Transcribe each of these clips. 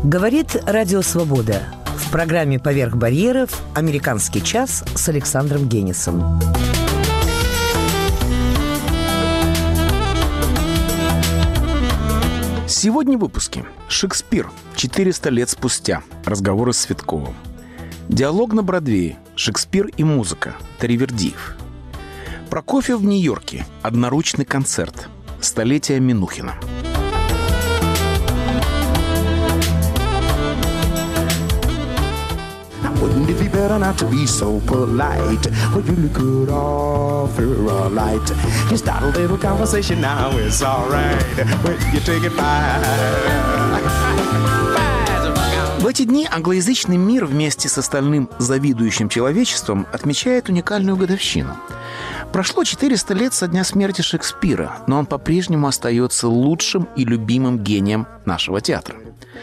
Говорит Радио Свобода. В программе «Поверх барьеров» «Американский час» с Александром Генисом. Сегодня в выпуске. Шекспир. 400 лет спустя. Разговоры с Цветковым. Диалог на Бродвее. Шекспир и музыка. Таривердиев. Прокофьев в Нью-Йорке. Одноручный концерт. Столетие Минухина. Wouldn't it be better not to be so polite? Well, you could offer a light. You start a little conversation now, it's alright. When you take it fine. В эти дни англоязычный мир вместе с остальным завидующим человечеством отмечает уникальную годовщину. Прошло 400 лет со дня смерти Шекспира, но он по-прежнему остается лучшим и любимым гением нашего театра.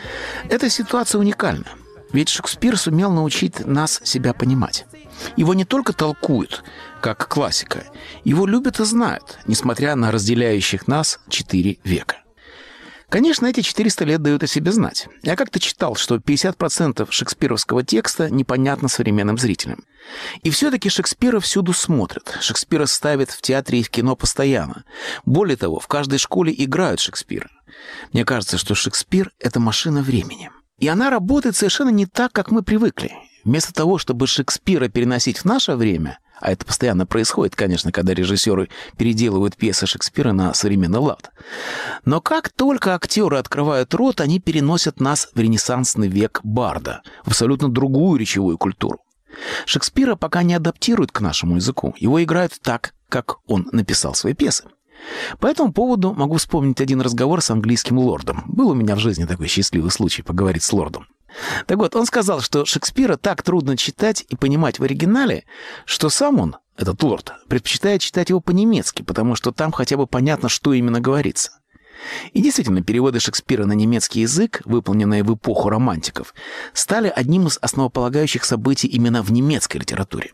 Эта ситуация уникальна. Ведь Шекспир сумел научить нас себя понимать. Его не только толкуют, как классика, его любят и знают, несмотря на разделяющих нас 4 века. Конечно, эти 400 лет дают о себе знать. Я как-то читал, что 50% шекспировского текста непонятно современным зрителям. И все-таки Шекспира всюду смотрят. Шекспира ставят в театре и в кино постоянно. Более того, в каждой школе играют Шекспира. Мне кажется, что Шекспир — это машина времени. И она работает совершенно не так, как мы привыкли. Вместо того, чтобы Шекспира переносить в наше время, а это постоянно происходит, конечно, когда режиссеры переделывают пьесы Шекспира на современный лад. Но как только актеры открывают рот, они переносят нас в ренессансный век Барда, в абсолютно другую речевую культуру. Шекспира пока не адаптируют к нашему языку. Его играют так, как он написал свои пьесы. По этому поводу могу вспомнить один разговор с английским лордом. Был у меня в жизни такой счастливый случай поговорить с лордом. Так вот, он сказал, что Шекспира так трудно читать и понимать в оригинале, что сам он, этот лорд, предпочитает читать его по-немецки, потому что там хотя бы понятно, что именно говорится. И действительно, переводы Шекспира на немецкий язык, выполненные в эпоху романтиков, стали одним из основополагающих событий именно в немецкой литературе.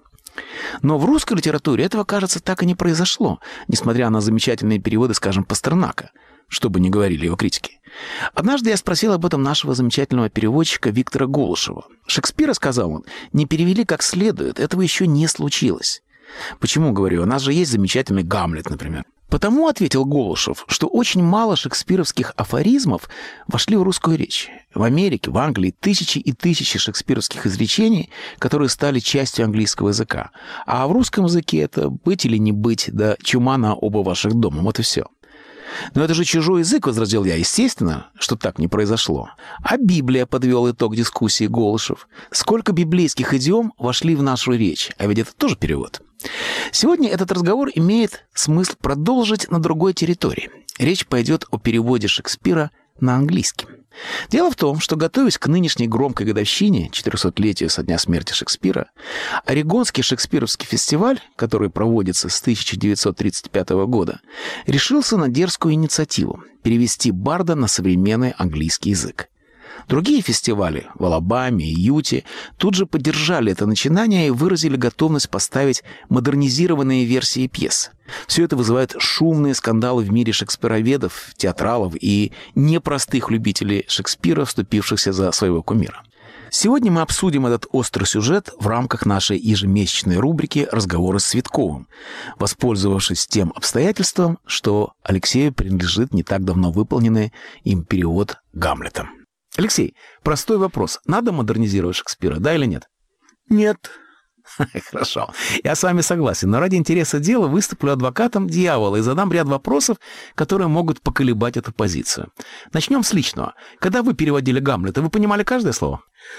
Но в русской литературе этого, кажется, так и не произошло, несмотря на замечательные переводы, скажем, Пастернака, что бы ни говорили его критики. Однажды я спросил об этом нашего замечательного переводчика Виктора Голышева. Шекспира, сказал он, не перевели как следует, этого еще не случилось. Почему, говорю, у нас же есть замечательный Гамлет, например. Потому, ответил Голышев, что очень мало шекспировских афоризмов вошли в русскую речь. В Америке, в Англии тысячи и тысячи шекспировских изречений, которые стали частью английского языка. А в русском языке это «быть или не быть», да «чума на оба ваших дома». Вот и все. Но это же чужой язык, возразил я. Естественно, что так не произошло. А Библия, подвел итог дискуссии Голышев. Сколько библейских идиом вошли в нашу речь? А ведь это тоже перевод. Сегодня этот разговор имеет смысл продолжить на другой территории. Речь пойдет о переводе Шекспира на английский. Дело в том, что, готовясь к нынешней громкой годовщине, 400-летию со дня смерти Шекспира, Орегонский шекспировский фестиваль, который проводится с 1935 года, решился на дерзкую инициативу – перевести Барда на современный английский язык. Другие фестивали в Алабаме и Юте тут же поддержали это начинание и выразили готовность поставить модернизированные версии пьес. Все это вызывает шумные скандалы в мире шекспироведов, театралов и непростых любителей Шекспира, вступившихся за своего кумира. Сегодня мы обсудим этот острый сюжет в рамках нашей ежемесячной рубрики «Разговоры с Цветковым», воспользовавшись тем обстоятельством, что Алексею принадлежит не так давно выполненный им перевод Гамлета. Алексей, простой вопрос. Надо модернизировать Шекспира, да или нет? Нет. Хорошо. Я с вами согласен, но ради интереса дела выступлю адвокатом дьявола и задам ряд вопросов, которые могут поколебать эту позицию. Начнем с личного. Когда вы переводили Гамлета, вы понимали каждое слово?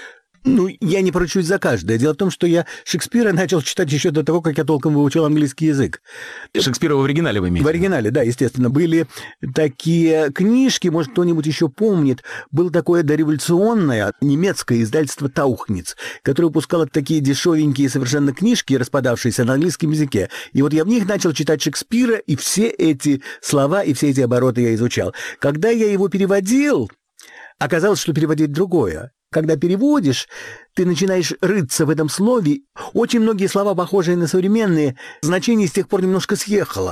Ну, я не поручусь за каждое. Дело в том, что я Шекспира начал читать еще до того, как я толком выучил английский язык. Шекспира в оригинале вы имеете? В оригинале, да, естественно. Были такие книжки, может, кто-нибудь еще помнит. Было такое дореволюционное немецкое издательство «Таухниц», которое выпускало такие дешевенькие совершенно книжки, распадавшиеся на английском языке. И вот я в них начал читать Шекспира, и все эти слова и все эти обороты я изучал. Когда я его переводил, оказалось, что переводить другое. Когда переводишь, ты начинаешь рыться в этом слове. Очень многие слова, похожие на современные, значение с тех пор немножко съехало.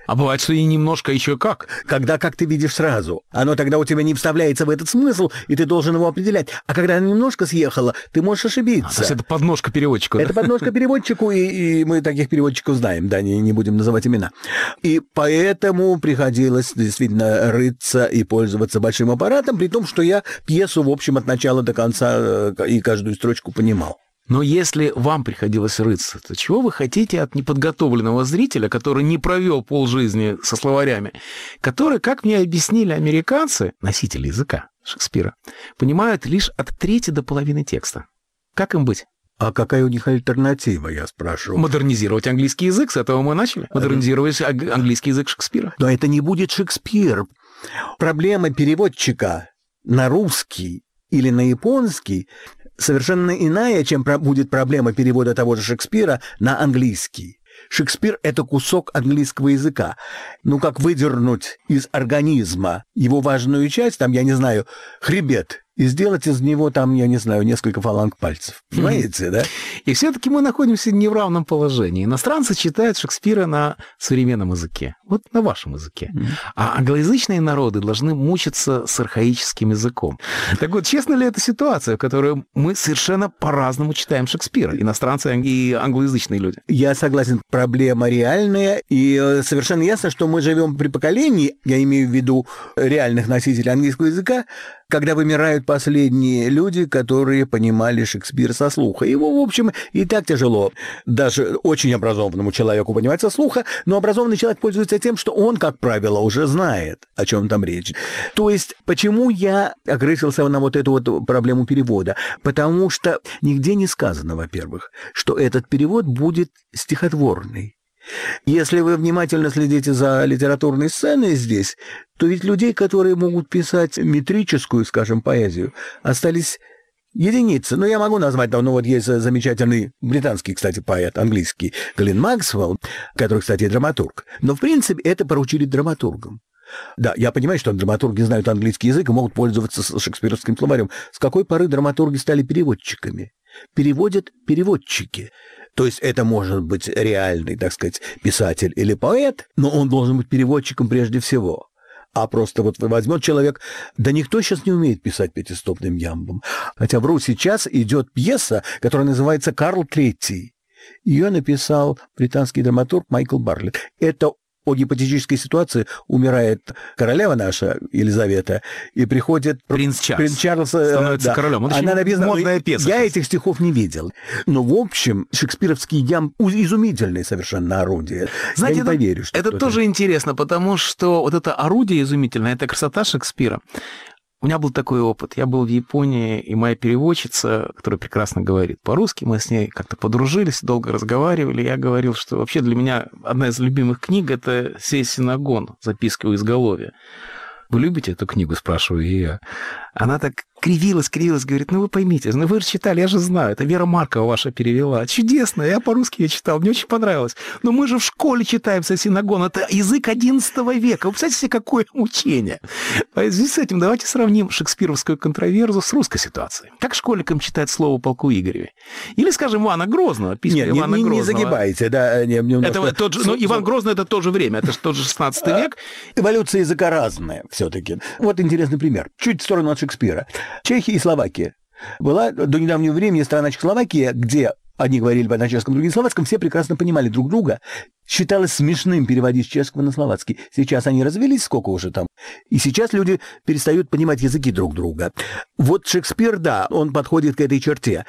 А бывает, что и немножко еще как. Когда как ты видишь сразу. Оно тогда у тебя не вставляется в этот смысл, и ты должен его определять. А когда оно немножко съехало, ты можешь ошибиться. То есть это подножка переводчику. Это подножка переводчику, и мы таких переводчиков знаем, да, не будем называть имена. И поэтому приходилось действительно рыться и пользоваться большим аппаратом, при том, что я пьесу, в общем, от начала до конца и каждую строчку понимал. Но если вам приходилось рыться, то чего вы хотите от неподготовленного зрителя, который не провел полжизни со словарями, который, как мне объяснили американцы, носители языка Шекспира, понимают лишь от трети до половины текста? Как им быть? А какая у них альтернатива, я спрашиваю? Модернизировать английский язык, с этого мы начали. Модернизировать английский язык Шекспира. Но это не будет Шекспир. Проблема переводчика на русский или на японский совершенно иная, чем будет проблема перевода того же Шекспира на английский. Шекспир – это кусок английского языка. Ну, как выдернуть из организма его важную часть, там, я не знаю, хребет, и сделать из него, там, я не знаю, несколько фаланг пальцев. Понимаете, да? И все-таки мы находимся не в равном положении. Иностранцы читают Шекспира на современном языке, вот на вашем языке. А англоязычные народы должны мучиться с архаическим языком. Так вот, честно ли эта ситуация, в которой мы совершенно по-разному читаем Шекспира, иностранцы и англоязычные люди? Я согласен, проблема реальная, и совершенно ясно, что мы живем при поколении, я имею в виду реальных носителей английского языка, когда вымирают последние люди, которые понимали Шекспира со слуха. Его, в общем, и так тяжело даже очень образованному человеку понимать со слуха, но образованный человек пользуется тем, что он, как правило, уже знает, о чем там речь. То есть, почему я окрысился на вот эту вот проблему перевода? Потому что нигде не сказано, во-первых, что этот перевод будет стихотворный. Если вы внимательно следите за литературной сценой здесь, то ведь людей, которые могут писать метрическую, скажем, поэзию, остались единицы. Но я могу назвать, ну вот есть замечательный британский, кстати, поэт, английский, Глен Максвелл, который, кстати, драматург. Но, в принципе, это поручили драматургам. Да, я понимаю, что драматурги знают английский язык и могут пользоваться шекспировским словарем. С какой поры драматурги стали переводчиками? Переводят переводчики. То есть это может быть реальный, так сказать, писатель или поэт, но он должен быть переводчиком прежде всего. А просто вот возьмет человек, да никто сейчас не умеет писать пятистопным ямбом. Хотя вру, сейчас идет пьеса, которая называется «Карл III». Ее написал британский драматург Майкл Барлетт. Это о гипотетической ситуации: умирает королева наша, Елизавета, и приходит принц Чарльз становится королем. Она написана, модная пьеса. Я этих стихов не видел. Но, в общем, шекспировский ямб изумительное совершенно орудие. Знаете, я не поверю, что это тоже интересно, потому что вот это орудие изумительное, это красота Шекспира. У меня был такой опыт. Я был в Японии, и моя переводчица, которая прекрасно говорит по-русски, мы с ней как-то подружились, долго разговаривали. Я говорил, что вообще для меня одна из любимых книг – это «Сей Синагон», записки у изголовья. «Вы любите эту книгу?» – спрашиваю я. Она так кривилась, говорит: ну вы поймите, ну вы же читали, я же знаю, это Вера Маркова ваша перевела. Чудесно, я по-русски ее читал, мне очень понравилось. Но мы же в школе читаем «Синагон», это язык XI века. Вы представляете себе, какое мучение? В связи с этим давайте сравним шекспировскую контроверзу с русской ситуацией. Как школьникам читать слово о полку Игореве? Или, скажем, Ивана Грозного, письма Ивана Грозного. Не загибайте, да. Это тот же, Иван Грозный – это то же время, это же тот же 16 век. Эволюция языка разная все-таки. Вот интересный пример. Чуть в сторону от Шекспира. Чехия и Словакия. Была до недавнего времени страна Чехословакия, где одни говорили на чешском, другие на словацком, все прекрасно понимали друг друга. Считалось смешным переводить с чешского на словацкий. Сейчас они развелись, сколько уже там. И сейчас люди перестают понимать языки друг друга. Вот Шекспир, да, он подходит к этой черте.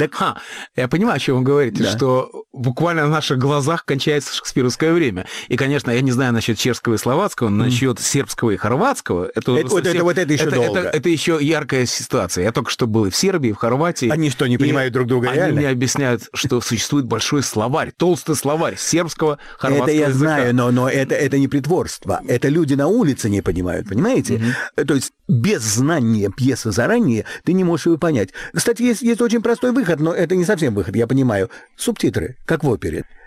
Я понимаю, о чем вы говорите, да. Что буквально на наших глазах кончается шекспировское время. И, конечно, я не знаю насчет чешского и словацкого, но насчет сербского и хорватского. Это еще долго. Это еще яркая ситуация. Я только что был и в Сербии, и в Хорватии. Они что, не понимают друг друга реально? Они мне объясняют, что существует большой словарь, толстый словарь сербского, хорватского языка. Это я знаю, но это не притворство. Это люди на улице не понимают, понимаете? То есть без знания пьесы заранее ты не можешь ее понять. Кстати, есть очень простой выход, но это не совсем выход, я понимаю. Субтитры, как в опере.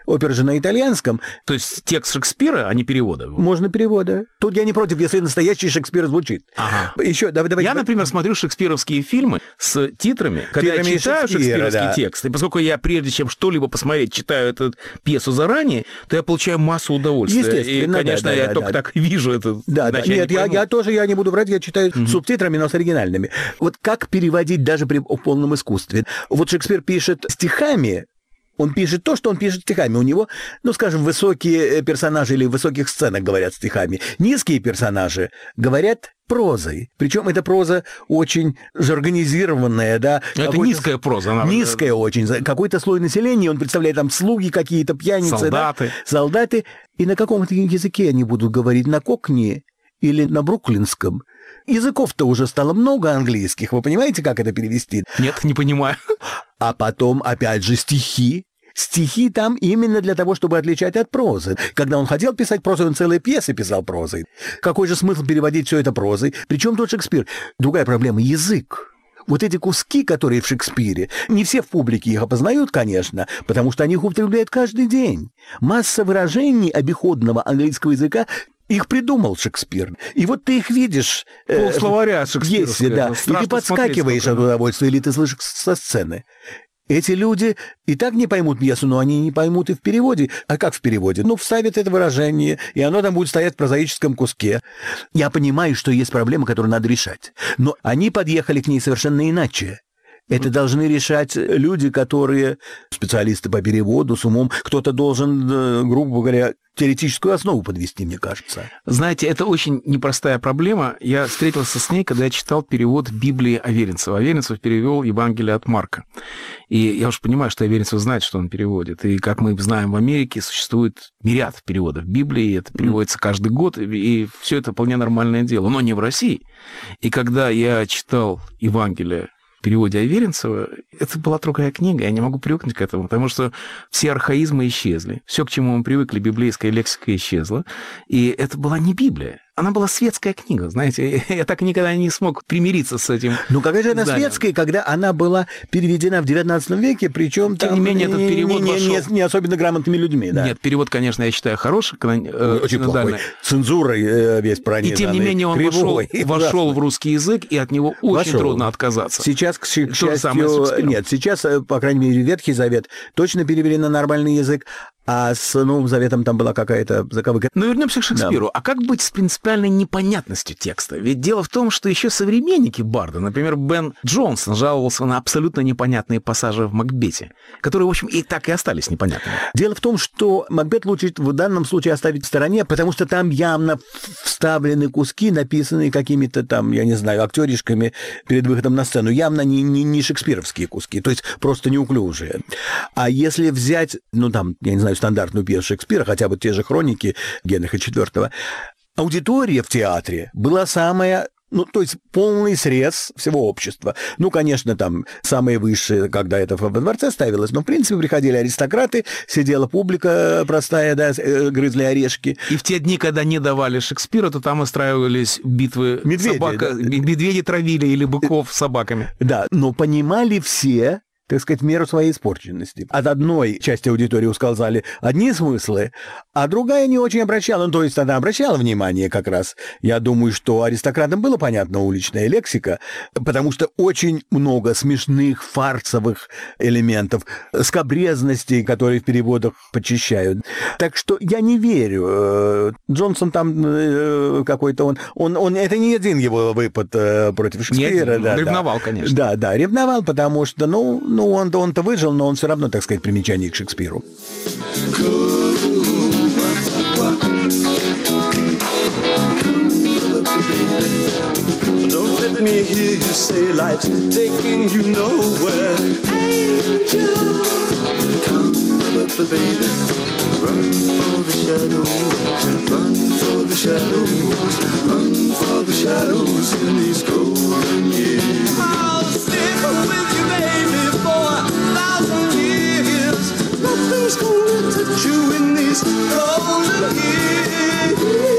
Опера же на итальянском. То есть текст Шекспира, а не перевода? Можно перевода. Тут я не против, если настоящий Шекспир звучит. Ага. Еще, давай. Я, например, смотрю шекспировские фильмы с титрами, когда я читаю шекспировский текст, и поскольку я, прежде чем что-либо посмотреть, читаю эту пьесу заранее, то я получаю массу удовольствия. Естественно, и, конечно, я только так вижу это. Да. Нет, я тоже, я не буду врать, я читаю с субтитрами, но с оригинальными. Вот как переводить даже при полном искусстве? Вот Шекспир пишет стихами, он пишет то, что он пишет стихами. У него, ну, скажем, высокие персонажи или в высоких сценах говорят стихами. Низкие персонажи говорят прозой. Причем эта проза очень жаргонизированная, да. Это низкая проза. Низкая очень. Какой-то слой населения, он представляет там слуги какие-то, пьяницы. Солдаты. Да? Солдаты. И на каком-то языке они будут говорить? На кокни или на бруклинском? Языков-то уже стало много английских. Вы понимаете, как это перевести? Нет, не понимаю. А потом, опять же, стихи. Стихи там именно для того, чтобы отличать от прозы. Когда он хотел писать прозу, он целые пьесы писал прозой. Какой же смысл переводить все это прозой? Причем тут Шекспир? Другая проблема — язык. Вот эти куски, которые в Шекспире, не все в публике их опознают, конечно, потому что они их употребляют каждый день. Масса выражений обиходного английского языка их придумал Шекспир. И вот ты их видишь... Полсловаря шекспировского. Да. И ты подскакиваешь от удовольствия, или ты слышишь со сцены. Эти люди и так не поймут пьесу, но они не поймут и в переводе. А как в переводе? Ну, вставят это выражение, и оно там будет стоять в прозаическом куске. Я понимаю, что есть проблема, которую надо решать. Но они подъехали к ней совершенно иначе. Это должны решать люди, которые специалисты по переводу, с умом. Кто-то должен, грубо говоря, теоретическую основу подвести, мне кажется. Знаете, это очень непростая проблема. Я встретился с ней, когда я читал перевод Библии Аверинцева. Аверинцев перевел Евангелие от Марка. И я уж понимаю, что Аверинцев знает, что он переводит. И, как мы знаем, в Америке существует мириад переводов Библии, это переводится каждый год, и все это вполне нормальное дело. Но не в России. И когда я читал Евангелие в переводе Аверинцева, это была другая книга, я не могу привыкнуть к этому, потому что все архаизмы исчезли, все, к чему мы привыкли, библейская лексика исчезла, и это была не Библия. Она была светская книга, знаете, я так никогда не смог примириться с этим. Ну, какая же она светская, когда она была переведена в XIX веке, причем тем не менее, этот перевод не особенно грамотными людьми, да? Нет, перевод, конечно, я считаю, хороший, очень плохой, цензурой весь пронизанный. И тем не менее он вошел в русский язык, и от него очень трудно отказаться. Сейчас, к счастью, нет, сейчас, по крайней мере, Ветхий Завет точно перевели на нормальный язык, а с Новым Заветом там была какая-то заковыка. Но вернемся к Шекспиру. Да. А как быть с принципиальной непонятностью текста? Ведь дело в том, что еще современники Барда, например, Бен Джонсон, жаловался на абсолютно непонятные пассажи в Макбете, которые, в общем, и так и остались непонятными. Дело в том, что Макбет лучше в данном случае оставить в стороне, потому что там явно вставлены куски, написанные какими-то там, я не знаю, актеришками перед выходом на сцену. Явно не шекспировские куски, то есть просто неуклюжие. А если взять, ну там, я не знаю, стандартную пьесу Шекспира, хотя бы те же хроники Генриха IV, аудитория в театре была самая, ну, то есть полный срез всего общества. Ну, конечно, там самые высшие, когда это во дворце ставилось, но, в принципе, приходили аристократы, сидела публика простая, да, грызли орешки. И в те дни, когда не давали Шекспира, то там устраивались битвы медведи, да. Медведи травили или быков с собаками. Да, но понимали все, так сказать, в меру своей испорченности. От одной части аудитории ускользали одни смыслы, а другая не очень обращала. Ну, то есть она обращала внимание как раз. Я думаю, что аристократам было понятна уличная лексика, потому что очень много смешных, фарсовых элементов, скабрезностей, которые в переводах почищают. Так что я не верю. Джонсон там какой-то он это не один его выпад против Шекспира. Нет, ревновал, конечно. Да, ревновал, потому что, ну, он-то выжил, но он все равно, так сказать, примечание к Шекспиру. Don't let me hear you say life's taking you nowhere. Angel, come baby, run for the shadows, run for the shadows, run for the shadows in these golden years. I'll stick with you, baby, for 1,000 years. Nothing's gonna touch you in these golden years.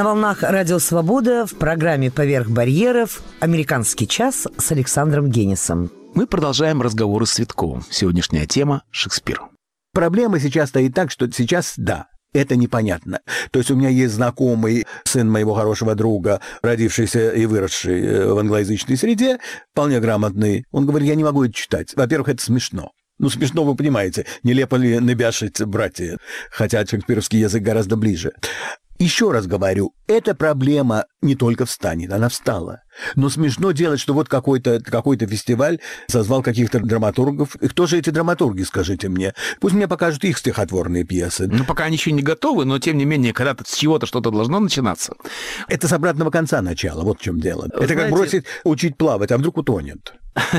На волнах Радио Свобода в программе «Поверх барьеров» «Американский час» с Александром Генисом. Мы продолжаем разговоры с Цветковым. Сегодняшняя тема – Шекспир. Проблема сейчас стоит так, что сейчас, да, это непонятно. То есть у меня есть знакомый сын моего хорошего друга, родившийся и выросший в англоязычной среде, вполне грамотный. Он говорит, я не могу это читать. Во-первых, это смешно. Ну, смешно, вы понимаете, нелепо ли набяшить братья, хотя шекспировский язык гораздо ближе. Еще раз говорю, эта проблема не только встанет, она встала. Но смешно делать, что вот какой-то фестиваль созвал каких-то драматургов. И кто же эти драматурги, скажите мне? Пусть мне покажут их стихотворные пьесы. Ну, пока они еще не готовы, но, тем не менее, когда-то с чего-то что-то должно начинаться. Это с обратного конца начала, вот в чем дело. Это как бросить учить плавать, а вдруг утонет.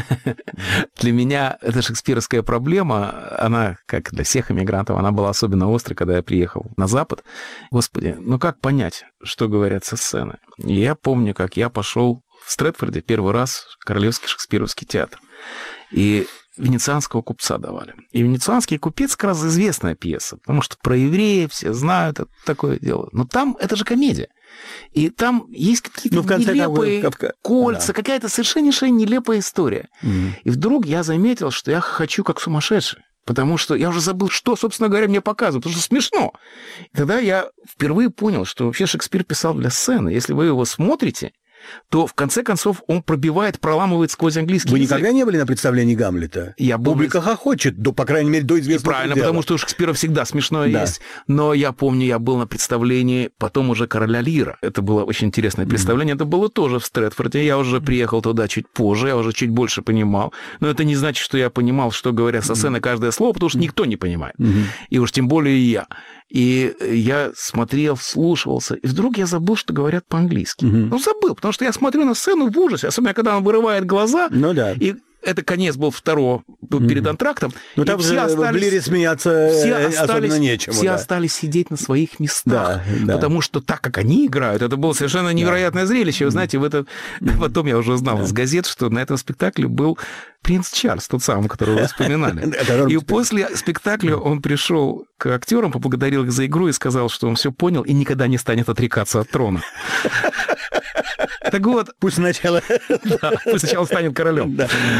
Для меня эта шекспировская проблема, она, как для всех иммигрантов, она была особенно острой, когда я приехал на Запад. Господи, ну как понять, что говорят со сцены? И я помню, как я пошел в Стрэдфорде первый раз в Королевский шекспировский театр. И «Венецианского купца» давали. И «Венецианский купец» как раз известная пьеса, потому что про евреев все знают, это такое дело. Но там это же комедия. И там есть какие-то нелепые кольца, какая-то совершеннейшая нелепая история. И вдруг я заметил, что я хочу как сумасшедший. Потому что я уже забыл, что, собственно говоря, мне показывают, потому что смешно. И тогда я впервые понял, что вообще Шекспир писал для сцены. Если вы его смотрите, то, в конце концов, он пробивает, проламывает сквозь английский язык. Вы никогда не были на представлении Гамлета? Публика хохочет, по крайней мере, до известного Правильно, потому что у Шекспира всегда смешное есть. Но я помню, я был на представлении потом уже «Короля Лира». Это было очень интересное представление. Это было тоже в Стрэдфорде. Я уже приехал туда чуть позже, я уже чуть больше понимал. Но это не значит, что я понимал, что говорят со сцены каждое слово, потому что никто не понимает. И уж тем более я. И я смотрел, вслушивался, и вдруг я забыл, что говорят по-английски. Ну, забыл, потому что я смотрю на сцену в ужасе, особенно когда он вырывает глаза, и это конец был второго перед антрактом. Ну, там все в Лире смеяться особенно нечему. Все остались сидеть на своих местах, потому что так, как они играют, это было совершенно невероятное зрелище. Вы знаете, потом я уже узнал из газет, что на этом спектакле был принц Чарльз, тот самый, которого вы вспоминали. И после спектакля он пришел к актерам, поблагодарил их за игру и сказал, что он все понял и никогда не станет отрекаться от трона. Так вот... Пусть сначала станет королем.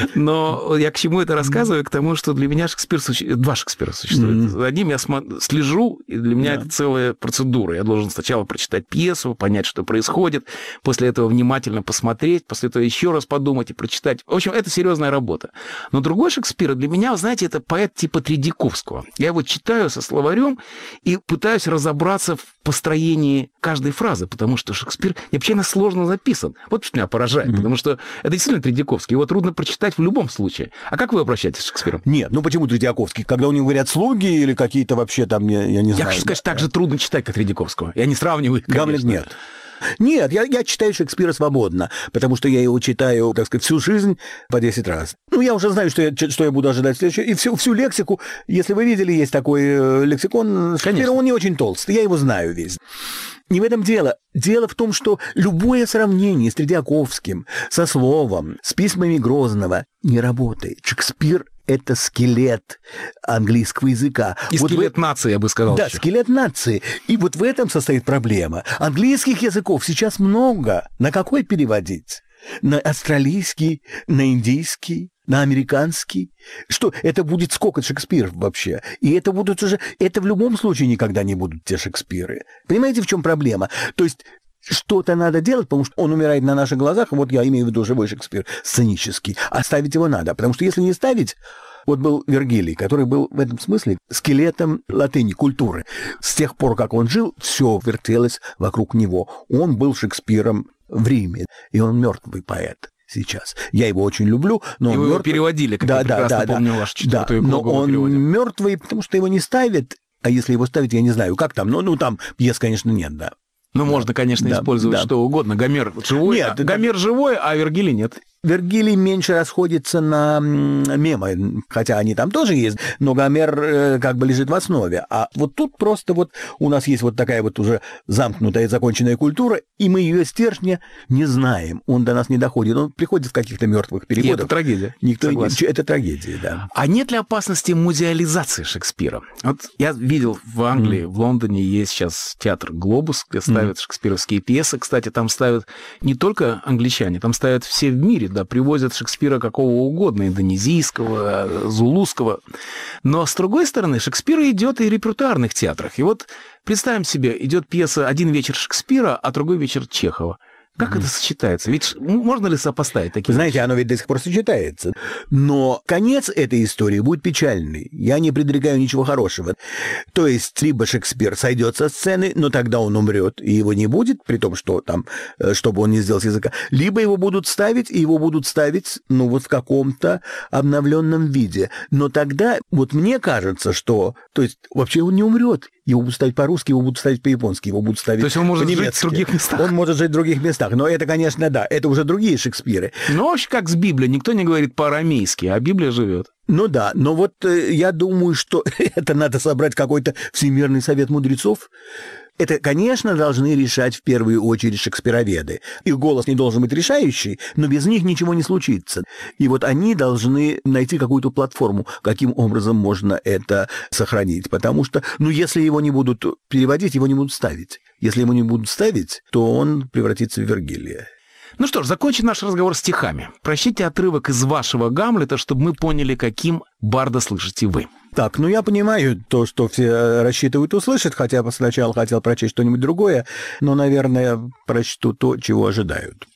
Но я к чему это рассказываю? К тому, что для меня два Шекспира существуют. За одним я слежу, и для меня это целая процедура. Я должен сначала прочитать пьесу, понять, что происходит, после этого внимательно посмотреть, после этого еще раз подумать и прочитать. В общем, это серьезная работа. Но другой Шекспир для меня, вы знаете, это поэт типа Тредьяковского. Я его читаю со словарем и пытаюсь разобраться в построении каждой фразы, потому что Шекспир необычайно сложно записан. Вот что меня поражает, потому что это действительно Тредьяковский. Его трудно прочитать в любом случае. А как вы обращаетесь с Шекспиром? Нет, ну почему Тредьяковский? Когда у него говорят слуги или какие-то вообще там, я не знаю. Я хочу сказать, так же трудно читать, как Тредьяковского. Я не сравниваю, конечно. Гамлет нет. Нет, я читаю Шекспира свободно, потому что я его читаю, так сказать, всю жизнь по 10 раз. Ну, я уже знаю, что я буду ожидать следующего. И всю лексику, если вы видели, есть такой лексикон Шекспира, он не очень толстый, я его знаю весь. Не в этом дело. Дело в том, что любое сравнение с Тредьяковским, со словом, с письмами Грозного не работает. Шекспир — это скелет английского языка. И вот скелет нации, я бы сказал. Да, еще. Скелет нации. И вот в этом состоит проблема. Английских языков сейчас много. На какой переводить? На австралийский, на индийский, на американский? Что, это будет сколько Шекспиров вообще? И это будут уже... Это в любом случае никогда не будут те Шекспиры. Понимаете, в чем проблема? То есть что-то надо делать, потому что он умирает на наших глазах, вот я имею в виду живой Шекспир, сценический. А ставить его надо, потому что если не ставить... Вот был Вергилий, который был в этом смысле скелетом латыни, культуры. С тех пор, как он жил, все вертелось вокруг него. Он был Шекспиром в Риме, и он мертвый поэт сейчас. Я его очень люблю, но он его мертвый. Переводили, как я прекрасно помню вашу четвертую книгу. Но он мертвый, потому что его не ставят, а если его ставят, я не знаю, как там, ну там пьес, конечно, нет, да. Ну, можно, конечно, использовать что угодно. Гомер живой, Гомер живой, а Вергилий нет. Вергилий меньше расходится на мемы, хотя они там тоже есть, но Гомер как бы лежит в основе. А вот тут просто вот у нас есть вот такая вот уже замкнутая, законченная культура, и мы ее стержня не знаем. Он до нас не доходит. Он приходит в каких-то мертвых переводах. И это трагедия. Это трагедия, да. А нет ли опасности музеализации Шекспира? Вот я видел в Англии, в Лондоне есть сейчас театр «Глобус», где ставят шекспировские пьесы. Кстати, там ставят не только англичане, там ставят все в мире, да, привозят Шекспира какого угодно, индонезийского, зулусского. Но, с другой стороны, Шекспир идет и в репертуарных театрах. И вот представим себе, идет пьеса «Один вечер Шекспира», а другой вечер Чехова. Как это сочетается? Ведь можно ли сопоставить такие Вы знаете, вещи? оно ведь до сих пор сочетается. Но конец этой истории будет печальный. Я не предрекаю ничего хорошего. То есть, либо Шекспир сойдет со сцены, но тогда он умрет, и его не будет, при том, что там, чтобы он не сделал с языка. Либо его будут ставить, и его будут ставить, ну, вот в каком-то обновленном виде. Но тогда, вот мне кажется, что... То есть, вообще он не умрет. Его будут ставить по-русски, его будут ставить по-японски, его будут ставить по-немецки. То есть он может жить в других местах? Он может жить в других местах. Но это, конечно, да, это уже другие Шекспиры. Ну, вообще, как с Библией. Никто не говорит по-арамейски, а Библия живет. Ну да, но вот я думаю, что это надо собрать какой-то Всемирный совет мудрецов. Это, конечно, должны решать в первую очередь шекспироведы. Их голос не должен быть решающий, но без них ничего не случится. И вот они должны найти какую-то платформу, каким образом можно это сохранить. Потому что, ну, если его не будут переводить, его не будут ставить. Если его не будут ставить, то он превратится в Вергилия. Ну что ж, закончим наш разговор стихами. Прочтите отрывок из вашего Гамлета, чтобы мы поняли, каким барда слышите вы. Так, ну я понимаю то, что все рассчитывают услышать, хотя сначала хотел прочесть что-нибудь другое, но, наверное, прочту то, чего ожидают.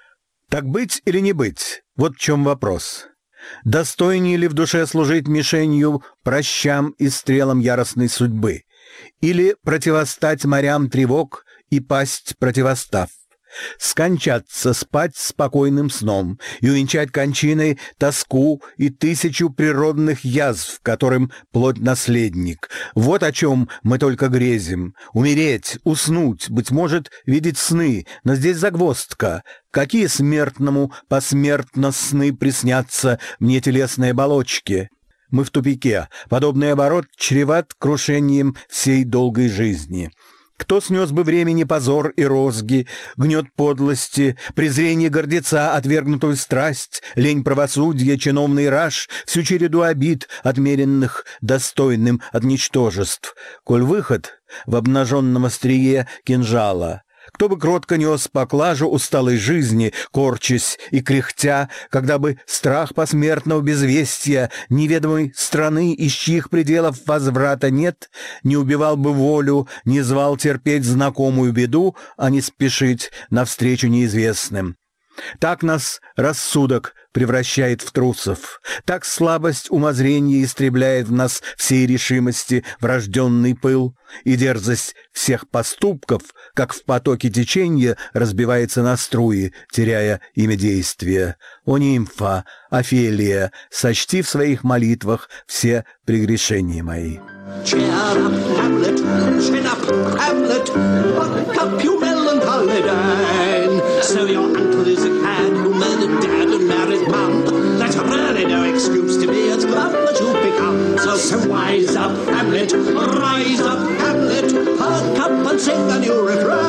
Так быть или не быть? Вот в чем вопрос. Достойнее ли в душе служить мишенью прощам и стрелам яростной судьбы? Или противостать морям тревог и пасть противостав? Скончаться, спать спокойным сном и увенчать кончиной тоску и 1000 природных язв, которым плоть наследник. Вот о чем мы только грезим. Умереть, уснуть, быть может, видеть сны, но здесь загвоздка. Какие смертному посмертно сны приснятся мне телесной оболочке? Мы в тупике. Подобный оборот чреват крушением всей долгой жизни. Кто снес бы времени позор и розги, гнет подлости, презрение гордеца, отвергнутую страсть, лень правосудия, чиновный раж, всю череду обид, отмеренных достойным от ничтожеств, коль выход в обнаженном острие кинжала? Кто бы кротко нес поклажу усталой жизни, корчась и кряхтя, когда бы страх посмертного безвестия неведомой страны, из чьих пределов возврата нет, не убивал бы волю, не звал терпеть знакомую беду, а не спешить навстречу неизвестным. Так нас рассудок превращает в трусов, так слабость умозрения истребляет в нас всей решимости врожденный пыл, и дерзость всех поступков, как в потоке течения, разбивается на струи, теряя имя действия. О, нимфа, Офелия, сочти в своих молитвах все прегрешения мои. Cheer up, Hamlet, chin up, Hamlet, buck up, you melancholy Dane. So your uncle is a cad who murdered dad and married mum. That's really no excuse to be as glum as you've become. So wise up, Hamlet, rise up, Hamlet, perk up and sing a new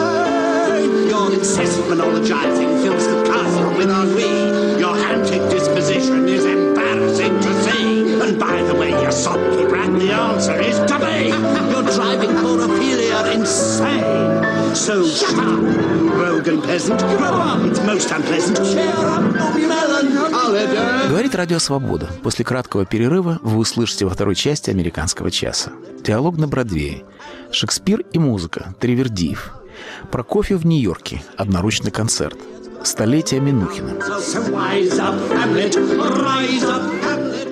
refrain. Your incessant monologizing fills the castle with ennui. Your antic disposition is embarrassing to see. And by the way, you sulky brat, the answer is to be. You're driving poor Ophelia insane. So shut up, rogue and peasant. Grow up, it's most unpleasant. Cheer up, melancholy day. Говорит Радио Свобода. После краткого перерыва вы услышите во второй части «Американского часа». Диалог на Бродвее. Шекспир и музыка. Тривердиев. Прокофьев в Нью-Йорке. Одноручный концерт. Столетие Минухина. So wise up, Hamlet, rise up, Hamlet.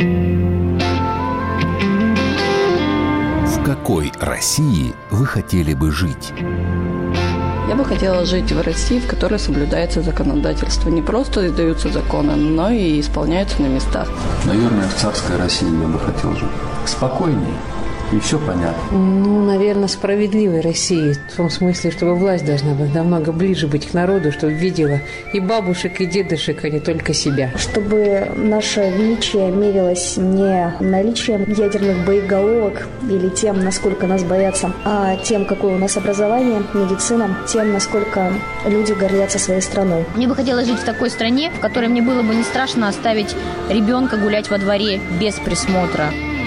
В какой России вы хотели бы жить? Я бы хотела жить в России, в которой соблюдается законодательство. Не просто издаются законы, но и исполняются на местах. Наверное, в царской России я бы хотел жить. Спокойнее, и все понятно. Ну, наверное, справедливой России. В том смысле, чтобы власть должна быть намного ближе быть к народу, чтобы видела и бабушек, и дедушек, а не только себя. Чтобы наше величие мерилось не наличием ядерных боеголовок или тем, насколько нас боятся, а тем, какое у нас образование, медицина, тем, насколько люди гордятся своей страной. Мне бы хотелось жить в такой стране, в которой мне было бы не страшно оставить ребенка гулять во дворе без присмотра.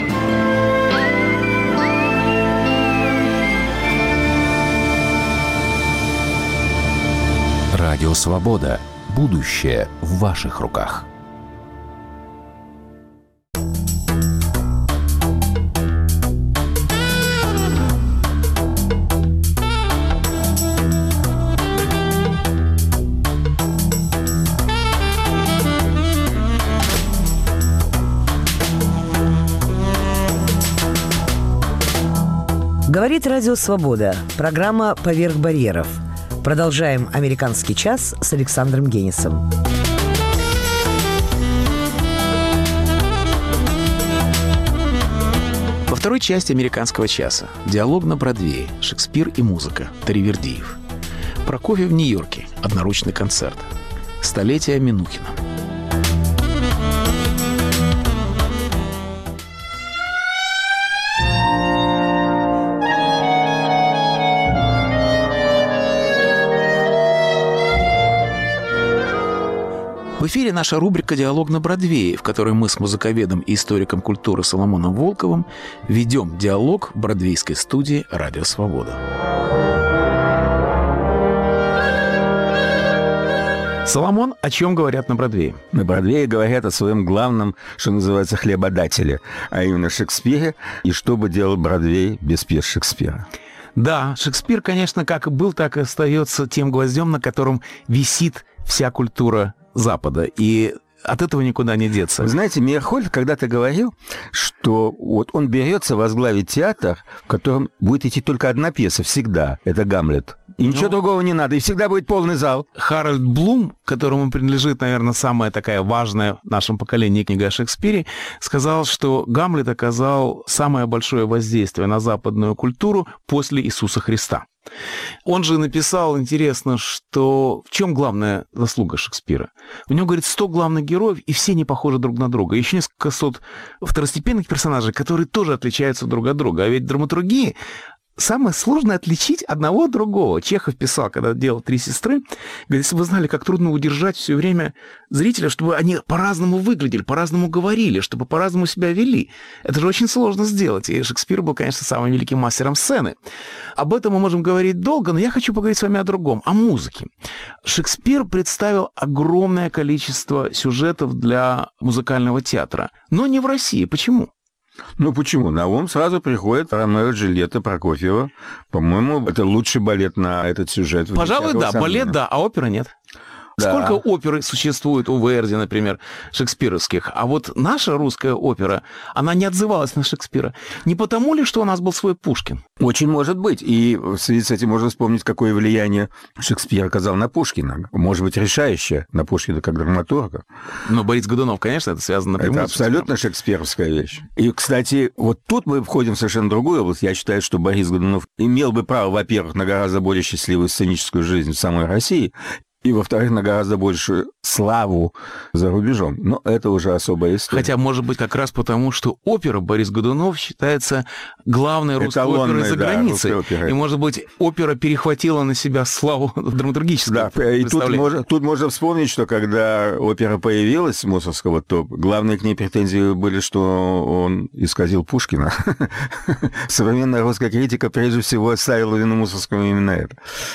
Радио «Свобода». Будущее в ваших руках. Говорит Радио «Свобода». Программа «Поверх барьеров». Продолжаем «Американский час» с Александром Генисом. Во второй части «Американского часа» диалог на Бродвее, Шекспир и музыка, Таривердиев. Прокофьев в Нью-Йорке, одноручный концерт. Столетие Минухина. В эфире наша рубрика «Диалог на Бродвее», в которой мы с музыковедом и историком культуры Соломоном Волковым ведем диалог в бродвейской студии «Радио Свобода». Соломон, о чем говорят на Бродвее? На Бродвее говорят о своем главном, что называется, хлебодателе, а именно Шекспире, и что бы делал Бродвей без пьес Шекспира. Да, Шекспир, конечно, как и был, так и остается тем гвоздем, на котором висит вся культура Запада, и от этого никуда не деться. Вы знаете, Мейерхольд когда-то говорил, что вот он берется возглавить театр, в котором будет идти только одна пьеса всегда, это «Гамлет». И ничего другого не надо, и всегда будет полный зал. Харальд Блум, которому принадлежит, наверное, самая такая важная в нашем поколении книга о Шекспире, сказал, что Гамлет оказал самое большое воздействие на западную культуру после Иисуса Христа. Он же написал, интересно, что в чем главная заслуга Шекспира? У него, говорит, 100 главных героев, и все не похожи друг на друга. Еще несколько сот второстепенных персонажей, которые тоже отличаются друг от друга. А ведь в драматургии самое сложное отличить одного от другого. Чехов писал, когда делал «Три сестры», говорит, если бы вы знали, как трудно удержать все время зрителя, чтобы они по-разному выглядели, по-разному говорили, чтобы по-разному себя вели. Это же очень сложно сделать. И Шекспир был, конечно, самым великим мастером сцены. Об этом мы можем говорить долго, но я хочу поговорить с вами о другом, о музыке. Шекспир представил огромное количество сюжетов для музыкального театра, но не в России. Почему? Ну, почему? На ум сразу приходит Ромео и Джульетта Прокофьева. По-моему, это лучший балет на этот сюжет. Пожалуй, да. Балет, да, а опера нет. Да. Сколько оперы существует у Верди, например, шекспировских? А вот наша русская опера, она не отзывалась на Шекспира. Не потому ли, что у нас был свой Пушкин? Очень может быть. И в связи с этим можно вспомнить, какое влияние Шекспир оказал на Пушкина. Может быть, решающее на Пушкина как драматурга. Но Борис Годунов, конечно, это связано напрямую. Это абсолютно шекспировская вещь. И, кстати, вот тут мы входим в совершенно другую область. Я считаю, что Борис Годунов имел бы право, во-первых, на гораздо более счастливую сценическую жизнь в самой России, и, во-вторых, на гораздо большую славу за рубежом. Но это уже особая история. Хотя, может быть, как раз потому, что опера Борис Годунов считается главной русской оперой за границей. И, может быть, опера перехватила на себя славу драматургического. Да, и тут можно вспомнить, что когда опера появилась Мусоргского, то главные к ней претензии были, что он исказил Пушкина. Современная русская критика прежде всего ставила вину Мусоргскому именно это.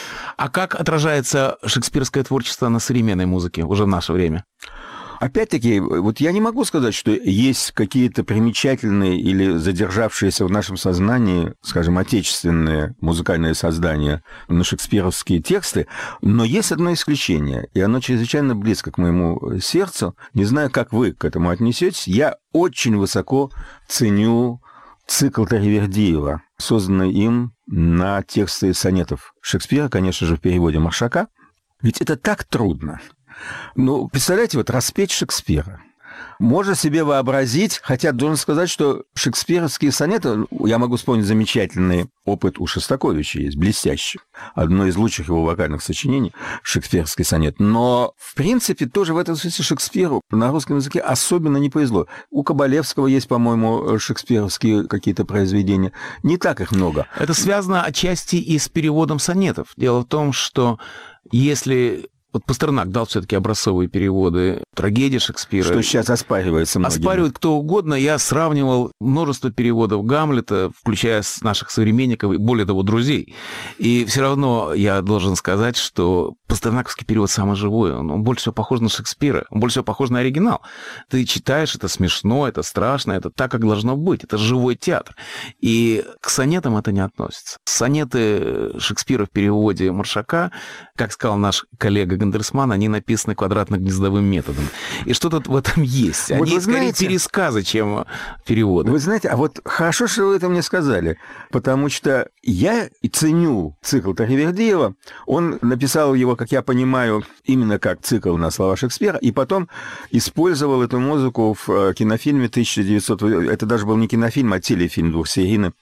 А как отражается шекспировское творчество на современной музыке уже в наше время? Опять-таки, вот я не могу сказать, что есть какие-то примечательные или задержавшиеся в нашем сознании, скажем, отечественные музыкальные создания на шекспировские тексты, но есть одно исключение, и оно чрезвычайно близко к моему сердцу. Не знаю, как вы к этому отнесетесь. Я очень высоко ценю цикл Таривердиева, созданный им на тексты сонетов Шекспира, конечно же, в переводе Маршака. Ведь это так трудно. Ну, представляете, вот распеть Шекспира, можно себе вообразить, хотя должен сказать, что шекспировские сонеты, я могу вспомнить замечательный опыт у Шостаковича есть, блестящий. Одно из лучших его вокальных сочинений – шекспировский сонет. Но, в принципе, тоже в этом смысле Шекспиру на русском языке особенно не повезло. У Кабалевского есть, по-моему, шекспировские какие-то произведения. Не так их много. Это связано отчасти и с переводом сонетов. Дело в том, что если... Вот Пастернак дал все-таки образцовые переводы трагедии Шекспира. Что сейчас оспаривается многими. Оспаривает кто угодно. Я сравнивал множество переводов Гамлета, включая наших современников и, более того, друзей. И все равно я должен сказать, что пастернаковский перевод самый живой. Он больше всего похож на Шекспира. Он больше всего похож на оригинал. Ты читаешь, это смешно, это страшно, это так, как должно быть. Это живой театр. И к сонетам это не относится. Сонеты Шекспира в переводе Маршака, как сказал наш коллега Гандерсман, они написаны квадратно-гнездовым методом. И что-то в этом есть. Вот они скорее пересказы, чем переводы. Вы знаете, а вот хорошо, что вы это мне сказали, потому что я ценю цикл Таривердиева. Он написал его, как я понимаю, именно как цикл на слова Шекспира, и потом использовал эту музыку в кинофильме 1900... Это даже был не кинофильм, а телефильм двухсерийный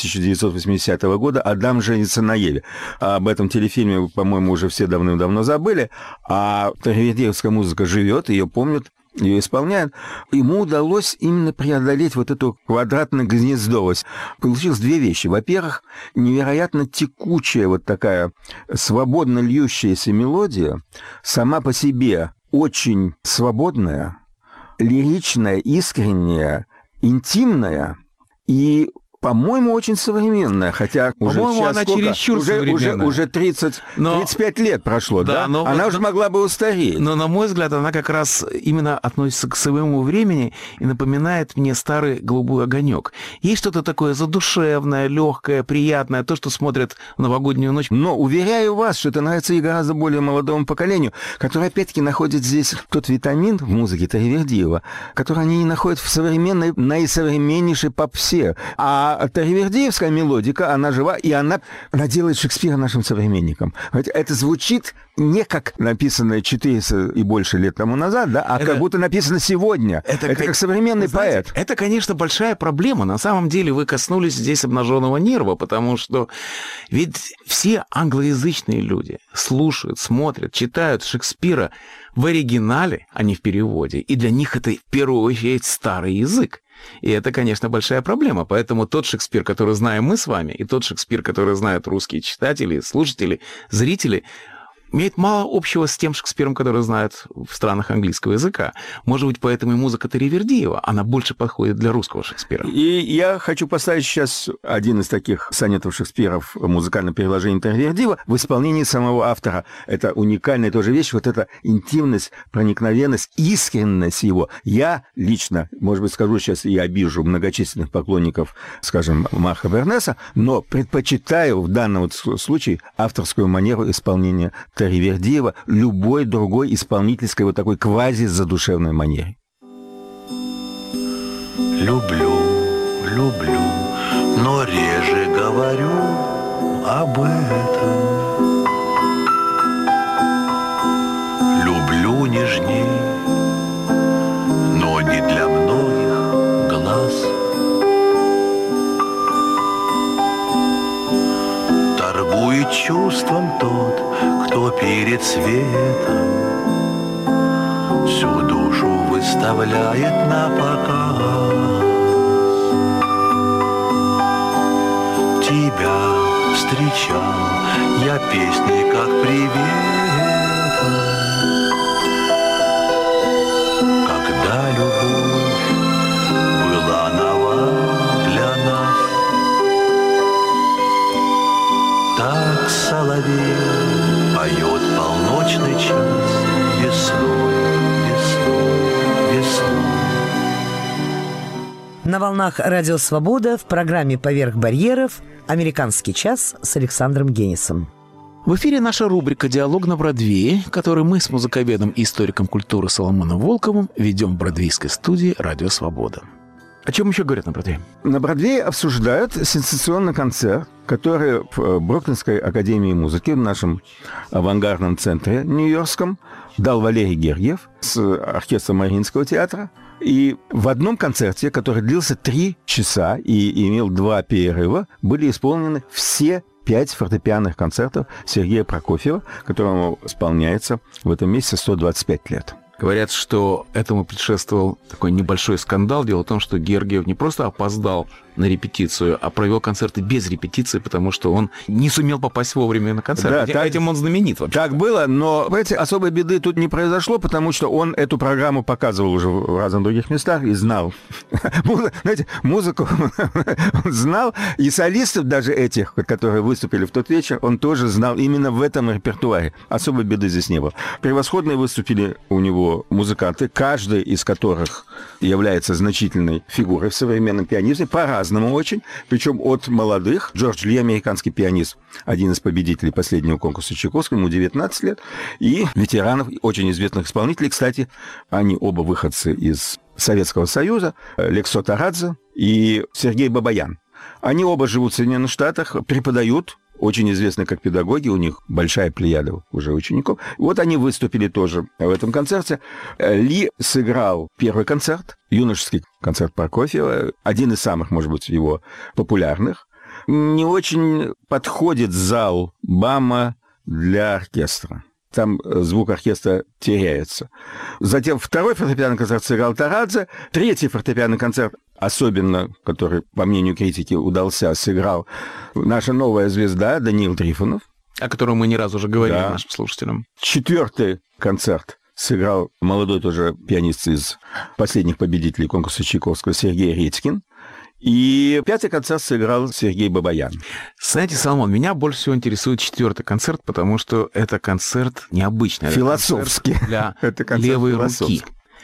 1980 года «Адам женится на Еве». Об этом телефильме, по-моему, уже все давным-давно забыли, а таривердиевская музыка живет, ее помнят, ее исполняют. Ему удалось именно преодолеть вот эту квадратно-гнездовость. Получилось две вещи. Во-первых, невероятно текучая вот такая свободно льющаяся мелодия, сама по себе очень свободная, лиричная, искренняя, интимная и, по-моему, очень современная, хотя уже по-моему, сейчас она сколько? чересчур современная. Уже 35 лет прошло, да? Но она уже могла бы устареть. Но, на мой взгляд, она как раз именно относится к своему времени и напоминает мне старый «Голубой огонек». Есть что-то такое задушевное, легкое, приятное, то, что смотрят в новогоднюю ночь. Но уверяю вас, что это нравится и гораздо более молодому поколению, которое, опять-таки, находит здесь тот витамин в музыке Таривердиева, который они не находят в современной, наисовременнейшей попсе. А таривердиевская мелодика, она жива, и она делает Шекспира нашим современником. Это звучит не как написанное 400 и больше лет тому назад, да, а как будто написано сегодня. Это как современный поэт. Это, конечно, большая проблема. На самом деле вы коснулись здесь обнаженного нерва, потому что ведь все англоязычные люди слушают, смотрят, читают Шекспира в оригинале, а не в переводе. И для них это в первую очередь старый язык. И это, конечно, большая проблема. Поэтому тот Шекспир, который знаем мы с вами, и тот Шекспир, который знают русские читатели, слушатели, зрители, имеет мало общего с тем Шекспиром, который знают в странах английского языка. Может быть, поэтому и музыка Таривердиева, она больше подходит для русского Шекспира. И я хочу поставить сейчас один из таких сонетов Шекспира в музыкальном переложении Таривердиева в исполнении самого автора. Это уникальная тоже вещь, вот эта интимность, проникновенность, искренность его. Я лично, может быть, скажу сейчас и обижу многочисленных поклонников, скажем, Марка Бернеса, но предпочитаю в данном случае авторскую манеру исполнения Таривердиева любой другой исполнительской вот такой квази-задушевной манере. Люблю, люблю, но реже говорю об этом. Люблю нежней, но не для многих глаз. Торгует чувством тот, кто перед светом всю душу выставляет на показ. Тебя встречал я песней, как приветом, когда любовь была нова для нас. Так соловей поет полночный час весной, весной, весной. На волнах «Радио Свобода» в программе «Поверх барьеров» «Американский час» с Александром Генисом. В эфире наша рубрика «Диалог на Бродвее», которую мы с музыковедом и историком культуры Соломоном Волковым ведем в бродвейской студии «Радио Свобода». О чем еще говорят на Бродвее? На Бродвее обсуждают сенсационный концерт, который в Бруклинской академии музыки, в нашем авангардном центре нью-йоркском, дал Валерий Гергиев с оркестром Мариинского театра. И в одном концерте, который длился 3 часа и имел 2 перерыва, были исполнены все 5 фортепианных концертов Сергея Прокофьева, которому исполняется в этом месяце 125 лет. Говорят, что этому предшествовал такой небольшой скандал. Дело в том, что Гергиев не просто опоздал на репетицию, а провел концерты без репетиции, потому что он не сумел попасть вовремя на концерт. Да, этим он знаменит вообще. Так было, но, понимаете, особой беды тут не произошло, потому что он эту программу показывал уже в разных других местах и знал. Знаете, музыку он знал, и солистов даже этих, которые выступили в тот вечер, он тоже знал именно в этом репертуаре. Особой беды здесь не было. Превосходные выступили у него музыканты, каждый из которых является значительной фигурой в современном пианизме, по-разному очень, причем от молодых. Джордж Ли, американский пианист, один из победителей последнего конкурса Чайковского, ему 19 лет, и ветеранов, очень известных исполнителей. Кстати, они оба выходцы из Советского Союза, Лексо Тарадзе и Сергей Бабаян. Они оба живут в Соединенных Штатах, преподают, очень известны как педагоги, у них большая плеяда уже учеников. Вот они выступили тоже в этом концерте. Ли сыграл первый концерт, юношеский концерт Прокофьева, один из самых, может быть, его популярных. Не очень подходит зал БАМа для оркестра. Там звук оркестра теряется. Затем второй фортепианный концерт сыграл Тарадзе. Третий фортепианный концерт, особенно, который, по мнению критики, удался, сыграл наша новая звезда Даниил Трифонов. О котором мы не раз уже говорили нашим слушателям. Четвертый концерт сыграл молодой тоже пианист из последних победителей конкурса Чайковского Сергей Редькин. И пятый концерт сыграл Сергей Бабаян. Знаете, Соломон, меня больше всего интересует 4-й концерт, потому что это концерт необычный. Философский. Для левой руки.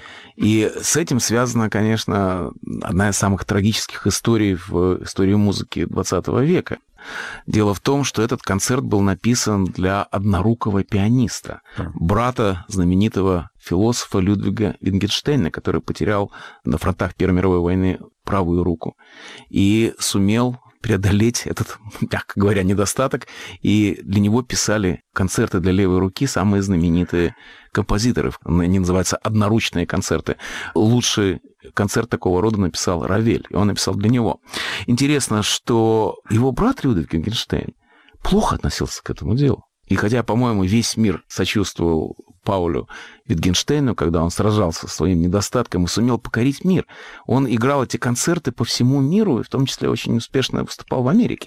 И с этим связана, конечно, одна из самых трагических историй в истории музыки 20 века. Дело в том, что этот концерт был написан для однорукого пианиста, брата знаменитого философа Людвига Витгенштейна, который потерял на фронтах Первой мировой войны правую руку и сумел преодолеть этот, мягко говоря, недостаток, и для него писали концерты для левой руки самые знаменитые композиторы. Они называются одноручные концерты. Лучший концерт такого рода написал Равель, и он написал для него. Интересно, что его брат Людвиг Витгенштейн плохо относился к этому делу. И хотя, по-моему, весь мир сочувствовал Паулю Витгенштейну, когда он сражался со своим недостатком и сумел покорить мир, он играл эти концерты по всему миру, и в том числе очень успешно выступал в Америке.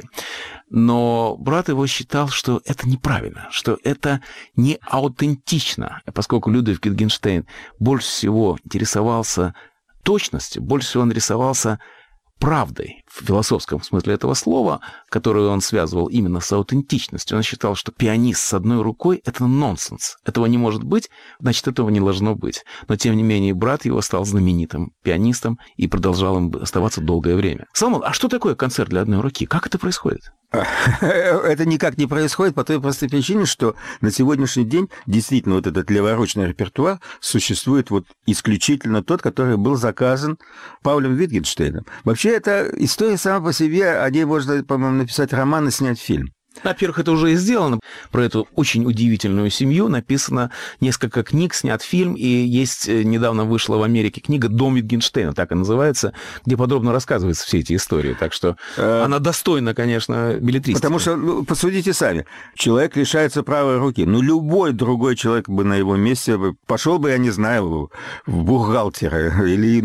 Но брат его считал, что это неправильно, что это не аутентично, поскольку Людвиг Витгенштейн больше всего интересовался точностью, больше всего он рисовался правдой, в философском смысле этого слова, которую он связывал именно с аутентичностью. Он считал, что пианист с одной рукой — это нонсенс. Этого не может быть, значит, этого не должно быть. Но, тем не менее, брат его стал знаменитым пианистом и продолжал им оставаться долгое время. Соломон, а что такое концерт для одной руки? Как это происходит? Это никак не происходит по той простой причине, что на сегодняшний день действительно вот этот леворучный репертуар существует вот исключительно тот, который был заказан Паулем Витгенштейном. Вообще, эта история сама по себе, о ней можно, по-моему, написать роман и снять фильм. Во-первых, это уже и сделано. Про эту очень удивительную семью написано несколько книг, снят фильм, и есть, недавно вышла в Америке книга «Дом Витгенштейна», так и называется, где подробно рассказываются все эти истории. Так что она достойна, конечно, беллетристики. Потому что, посудите сами, человек лишается правой руки. Ну, любой другой человек бы на его месте пошел бы, я не знаю, в бухгалтера или,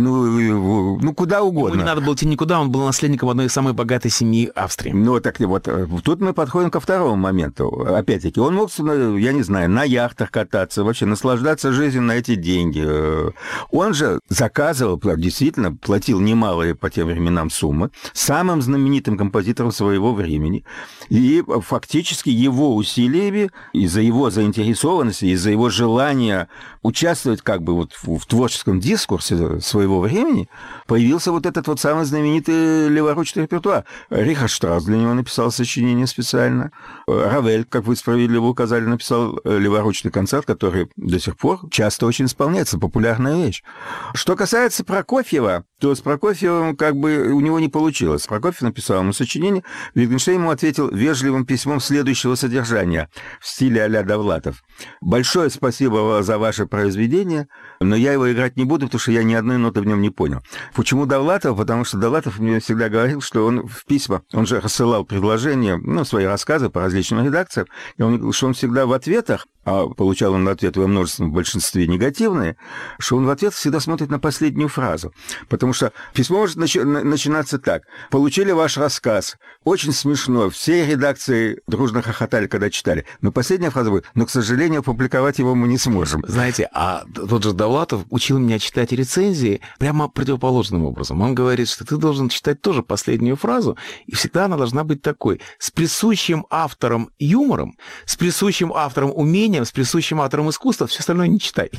ну куда угодно. Ему не надо было идти никуда, он был наследником одной из самой богатой семьи Австрии. Ну, так вот, тут мы подходим ко второму моменту. Опять-таки, он мог, я не знаю, на яхтах кататься, вообще наслаждаться жизнью на эти деньги. Он же заказывал, действительно, платил немалые по тем временам суммы самым знаменитым композитором своего времени. И фактически его усилиями, из-за его заинтересованности, из-за его желания участвовать как бы вот в творческом дискурсе своего времени, появился вот этот вот самый знаменитый леворучный репертуар. Рихард Штраус для него написал сочинение специально. Равель, как вы справедливо указали, написал леворучный концерт, который до сих пор часто очень исполняется, популярная вещь. Что касается Прокофьева, то с Прокофьевым как бы у него не получилось. Прокофьев написал ему сочинение, Wittgenstein ему ответил вежливым письмом следующего содержания в стиле а-ля Довлатов. «Большое спасибо за ваше произведение, но я его играть не буду, потому что я ни одной ноты в нем не понял». Почему Довлатов? Потому что Довлатов мне всегда говорил, что он в письма, он же рассылал предложения, свои рассказы по различным редакциям, и он говорил, что он всегда в ответах, а получал он ответы во множественном большинстве негативные, что он в ответ всегда смотрит на последнюю фразу. Потому что письмо может начинаться так. «Получили ваш рассказ. Очень смешно. Все редакции дружно хохотали, когда читали». Но последняя фраза будет: «Но, к сожалению, опубликовать его мы не сможем». Знаете, а тот же Довлатов учил меня читать рецензии прямо противоположным образом. Он говорит, что ты должен читать тоже последнюю фразу, и всегда она должна быть такой: с присущим автором юмором, с присущим автором умением, с присущим автором искусства, все остальное не читай.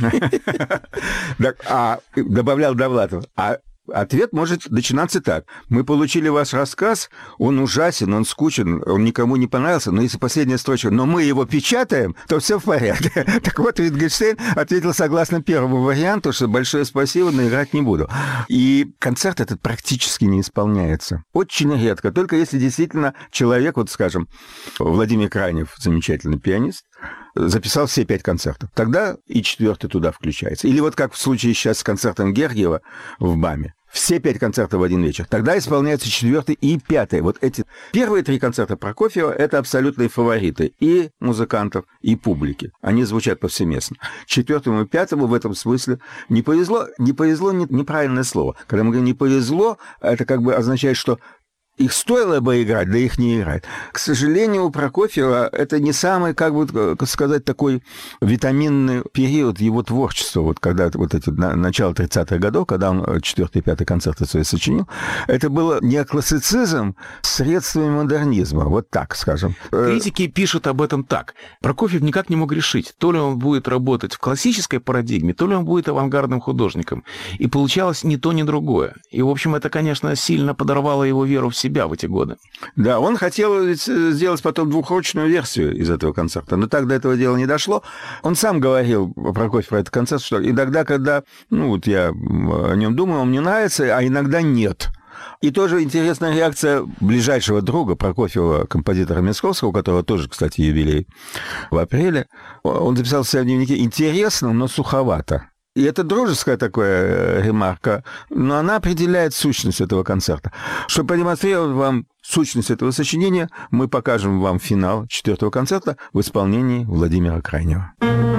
Добавлял Довлатов. Ответ может начинаться так. Мы получили ваш рассказ, он ужасен, он скучен, он никому не понравился, но если последняя строчка, но мы его печатаем, то все в порядке. Так вот, Wittgenstein ответил согласно первому варианту, что большое спасибо, но играть не буду. И концерт этот практически не исполняется. Очень редко. Только если действительно человек, вот скажем, Владимир Крайнев, замечательный пианист, записал все 5 концертов. Тогда и 4-й туда включается. Или вот как в случае сейчас с концертом Гергиева в БАМе. Все 5 концертов в один вечер. Тогда исполняется 4-й и 5-й. Вот эти первые 3 концерта Прокофьева — это абсолютные фавориты и музыкантов, и публики. Они звучат повсеместно. 4-му и 5-му в этом смысле не повезло. Не повезло — неправильное слово. Когда мы говорим «не повезло», это как бы означает, что их стоило бы играть, да их не играют. К сожалению, у Прокофьева это не самый, как сказать, такой витаминный период его творчества. Вот когда вот эти начало 30-х годов, когда он 4-й и 5-й концерты свои сочинил, это было неоклассицизм с средствами модернизма. Вот так, скажем. Критики пишут об этом так. Прокофьев никак не мог решить, то ли он будет работать в классической парадигме, то ли он будет авангардным художником. И получалось ни то, ни другое. И, в общем, это, конечно, сильно подорвало его веру в себя в эти годы. Да, он хотел сделать потом двухручную версию из этого концерта, но так до этого дела не дошло. Он сам говорил, Прокофьев, про этот концерт, что иногда, когда, я о нем думаю, он мне нравится, а иногда нет. И тоже интересная реакция ближайшего друга Прокофьева, композитора Мясковского, у которого тоже, кстати, юбилей в апреле. Он записал в своем дневнике: «Интересно, но суховато». И это дружеская такая ремарка, но она определяет сущность этого концерта. Чтобы продемонстрировать вам сущность этого сочинения, мы покажем вам финал 4-го концерта в исполнении Владимира Крайнева.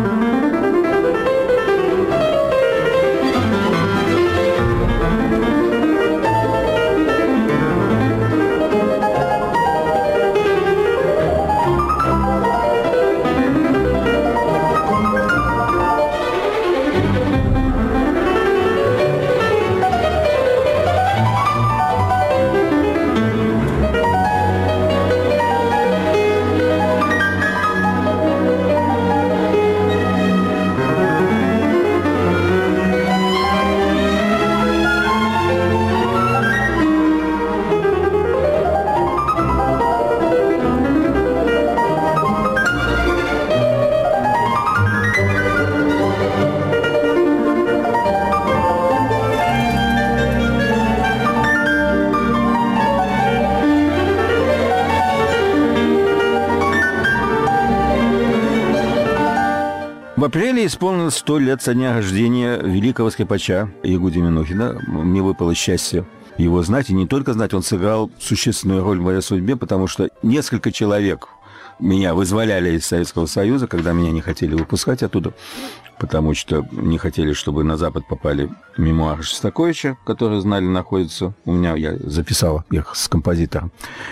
В апреле исполнилось 100 лет со дня рождения великого скрипача Ягуди Минухина. Мне выпало счастье его знать, и не только знать, он сыграл существенную роль в моей судьбе, потому что несколько человек меня вызволяли из Советского Союза, когда меня не хотели выпускать оттуда, потому что не хотели, чтобы на Запад попали мемуары Шостаковича, которые знали, находятся у меня, я записал их с композитором.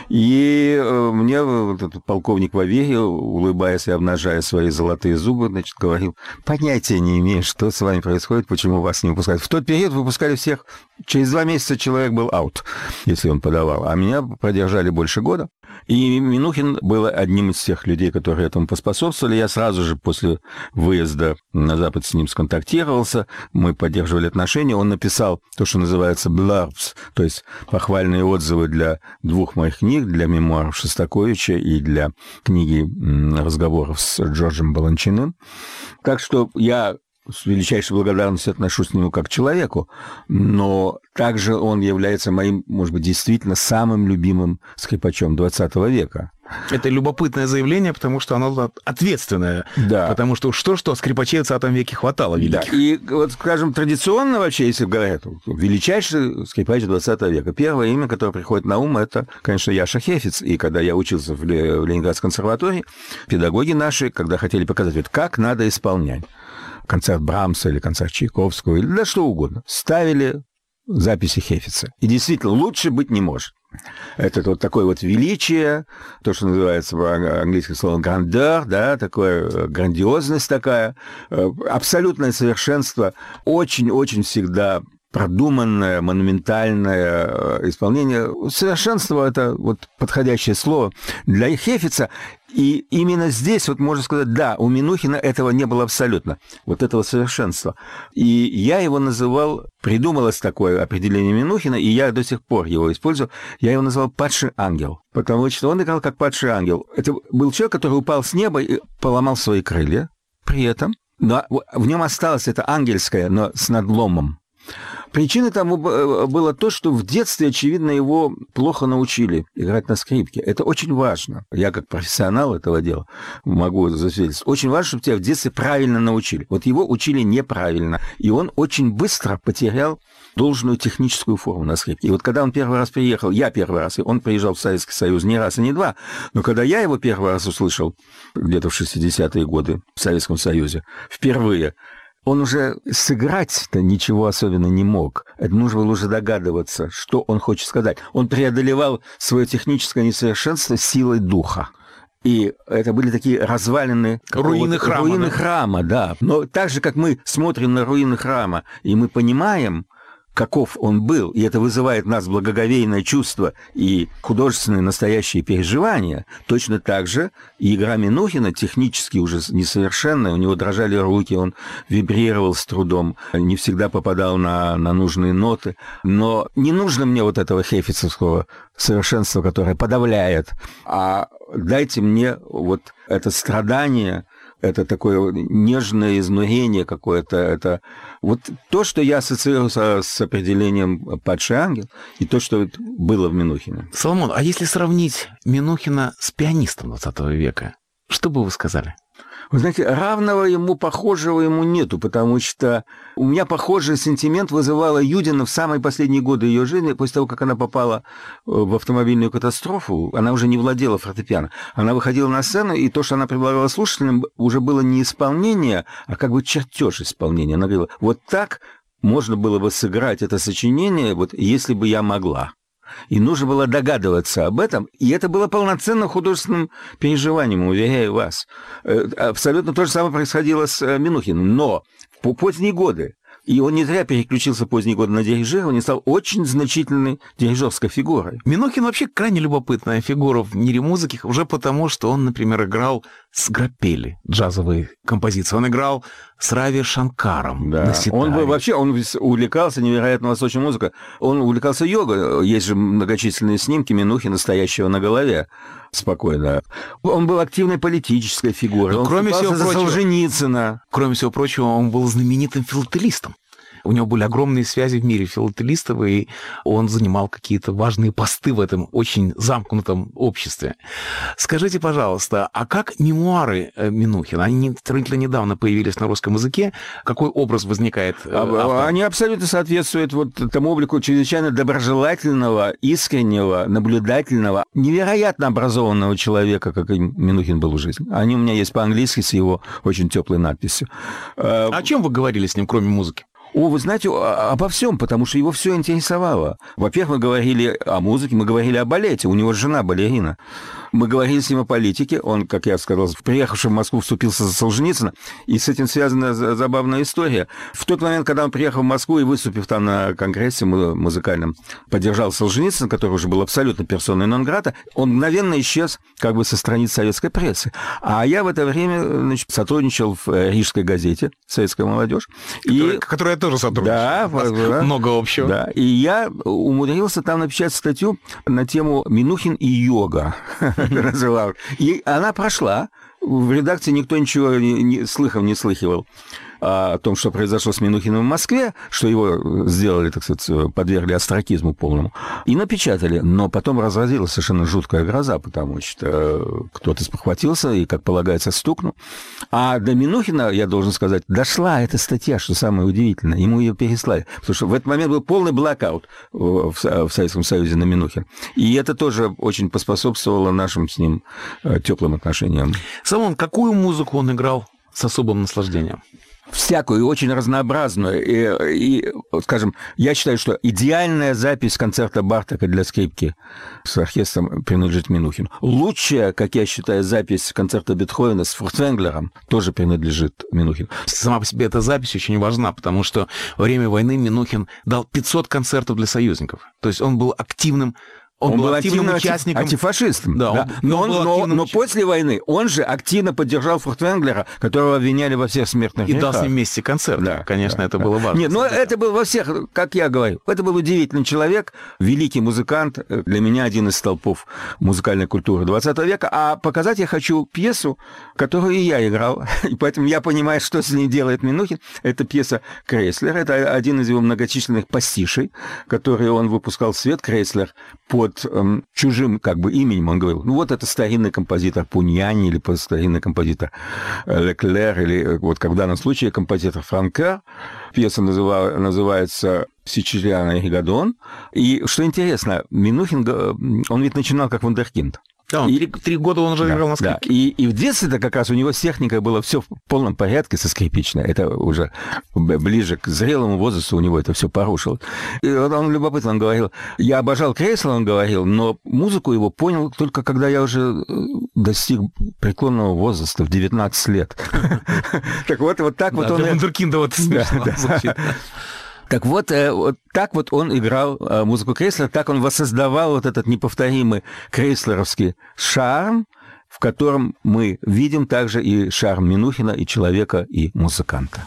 И мне вот этот полковник Ваверьев, улыбаясь и обнажая свои золотые зубы, значит, говорил: понятия не имею, что с вами происходит, почему вас не выпускают. В тот период выпускали всех, через 2 месяца человек был аут, если он подавал, а меня продержали больше года. И Минухин был одним из тех людей, которые этому поспособствовали. Я сразу же после выезда на Запад с ним сконтактировался, мы поддерживали отношения. Он написал то, что называется blurbs, то есть похвальные отзывы для 2 моих книг, для мемуаров Шостаковича и для книги разговоров с Джорджем Баланчиным. Так что я с величайшей благодарностью отношусь к нему как к человеку, но также он является моим, может быть, действительно самым любимым скрипачом 20 века. Это любопытное заявление, потому что оно ответственное. Да. Потому что что скрипачей в 20 веке хватало великих. Да. И вот, скажем, традиционно вообще, если говорят, величайший скрипач 20 века, первое имя, которое приходит на ум, это, конечно, Яша Хефиц. И когда я учился в Ленинградской консерватории, педагоги наши, когда хотели показать, вот как надо исполнять концерт Брамса или концерт Чайковского, или да что угодно, ставили записи Хефица. И действительно, лучше быть не может. Это вот такое вот величие, то, что называется по-английски словом «grandeur», да, такое грандиозность такая, абсолютное совершенство, очень-очень всегда продуманное, монументальное исполнение. Совершенство — это вот подходящее слово для Хефица. И именно здесь, вот можно сказать, да, у Минухина этого не было абсолютно, вот этого совершенства. И я его называл, придумалось такое определение Минухина, и я до сих пор его использую, я его называл «падший ангел», потому что он играл как падший ангел. Это был человек, который упал с неба и поломал свои крылья, при этом, но в нем осталось это ангельское, но с надломом. Причиной тому было то, что в детстве, очевидно, его плохо научили играть на скрипке. Это очень важно. Я, как профессионал этого дела, могу засвидетельствовать. Очень важно, чтобы тебя в детстве правильно научили. Вот его учили неправильно. И он очень быстро потерял должную техническую форму на скрипке. И вот когда он первый раз приехал, я первый раз, и он приезжал в Советский Союз не раз и не два, но когда я его первый раз услышал, где-то в 60-е годы в Советском Союзе, впервые, он уже сыграть-то ничего особенно не мог. Это нужно было уже догадываться, что он хочет сказать. Он преодолевал свое техническое несовершенство силой духа. И это были такие развалины... Руины храма. Руины храма, да. Но так же, как мы смотрим на руины храма, и мы понимаем, каков он был, и это вызывает в нас благоговейное чувство и художественные настоящие переживания, точно так же и игра Минухина технически уже несовершенная, у него дрожали руки, он вибрировал с трудом, не всегда попадал на нужные ноты, но не нужно мне вот этого хефицевского совершенства, которое подавляет, а дайте мне вот это страдание, это такое нежное изнурение какое-то, это вот то, что я ассоциирую с определением «падший ангел», и то, что было в Минухине. Соломон, а если сравнить Минухина с пианистом 20 века, что бы вы сказали? Вы знаете, равного ему, похожего ему нету, потому что у меня похожий сентимент вызывала Юдина в самые последние годы ее жизни, после того, как она попала в автомобильную катастрофу, она уже не владела фортепиано. Она выходила на сцену, и то, что она предлагала слушателям, уже было не исполнение, а как бы чертеж исполнения. Она говорила, вот так можно было бы сыграть это сочинение, вот если бы я могла. И нужно было догадываться об этом, и это было полноценным художественным переживанием, уверяю вас. Абсолютно то же самое происходило с Минухиным, но в поздние годы, и он не зря переключился в поздние годы на дирижирование, стал очень значительной дирижерской фигурой. Минухин вообще крайне любопытная фигура в мире музыки, уже потому, что он, например, играл с Граппелли, джазовые композиции. Он играл с Рави Шанкаром на ситаре. Он увлекался невероятно восточной музыкой. Он увлекался йогой. Есть же многочисленные снимки Минухина, стоящего на голове спокойно. Он был активной политической фигурой. Он кроме всего за прочего, Солженицына. Кроме всего прочего, он был знаменитым филателистом. У него были огромные связи в мире филателистов, и он занимал какие-то важные посты в этом очень замкнутом обществе. Скажите, пожалуйста, а как мемуары Минухина? Они сравнительно недавно появились на русском языке. Какой образ возникает автора? Они абсолютно соответствуют вот тому облику чрезвычайно доброжелательного, искреннего, наблюдательного, невероятно образованного человека, как и Минухин был в жизни. Они у меня есть по-английски с его очень теплой надписью. О чем вы говорили с ним, кроме музыки? Вы знаете, обо всем, потому что его все интересовало. Во-первых, мы говорили о музыке, мы говорили о балете. У него жена балерина. Мы говорили с ним о политике. Он, как я сказал, приехавший в Москву, вступился за Солженицына. И с этим связана забавная история. В тот момент, когда он приехал в Москву и, выступив там на конгрессе музыкальном, поддержал Солженицына, который уже был абсолютно персоной нон-грата, он мгновенно исчез как бы со страниц советской прессы. А я в это время сотрудничал в Рижской газете «Советская молодежь». Которая тоже сотрудничала. Да, много общего. Да, и я умудрился там написать статью на тему «Минухин и йога». И она прошла. В редакции никто ничего слыхом не слыхивал. о том, что произошло с Минухиным в Москве, что его сделали, так сказать, подвергли остракизму полному, и напечатали. Но потом разразилась совершенно жуткая гроза, потому что кто-то спохватился и, как полагается, стукнул. А до Минухина, я должен сказать, дошла эта статья, что самое удивительное. Ему ее переслали. Потому что в этот момент был полный блэкаут в Советском Союзе на Минухин. И это тоже очень поспособствовало нашим с ним теплым отношениям. Самон, какую музыку он играл с особым наслаждением? Всякую, очень разнообразную. И, скажем, я считаю, что идеальная запись концерта Бартока для скрипки с оркестром принадлежит Минухину. Лучшая, как я считаю, запись концерта Бетховена с Фуртвенглером тоже принадлежит Минухину. Сама по себе эта запись очень важна, потому что во время войны Минухин дал 500 концертов для союзников. То есть он был активным. Он был активным участником. Антифашистом. Да, но после войны он же активно поддержал Фуртвенглера, которого обвиняли во всех смертных грехах. И дал с ним вместе концерт. Да, конечно, это было важно. Нет, но это был во всех, как я говорю, это был удивительный человек, великий музыкант, для меня один из столпов музыкальной культуры 20 века. А показать я хочу пьесу, которую и я играл, и поэтому я понимаю, что с ней делает Минухин. Это пьеса Крейслер, это один из его многочисленных пастишей, которые он выпускал в свет, Крейслер, под чужим как бы именем. Он говорил, ну вот это старинный композитор Пуньяни или старинный композитор Леклер, или вот как в данном случае композитор Франкер. Пьеса называется «Сичилиан и Ригадон». И что интересно, Минухин, он ведь начинал как вундеркинд. Да, 3 года он уже играл на скрипке. Да. И в детстве-то как раз у него с техникой было все в полном порядке со скрипичной. Это уже ближе к зрелому возрасту у него это все порушилось. И он любопытно, он говорил, я обожал Крейслера, он говорил, но музыку его понял только когда я уже достиг преклонного возраста в 19 лет. Так вот так вот он... Для вундеркинда вот смешно звучит. Так вот так вот он играл музыку Крейслера, так он воссоздавал вот этот неповторимый крейслеровский шарм, в котором мы видим также и шарм Минухина, и человека, и музыканта.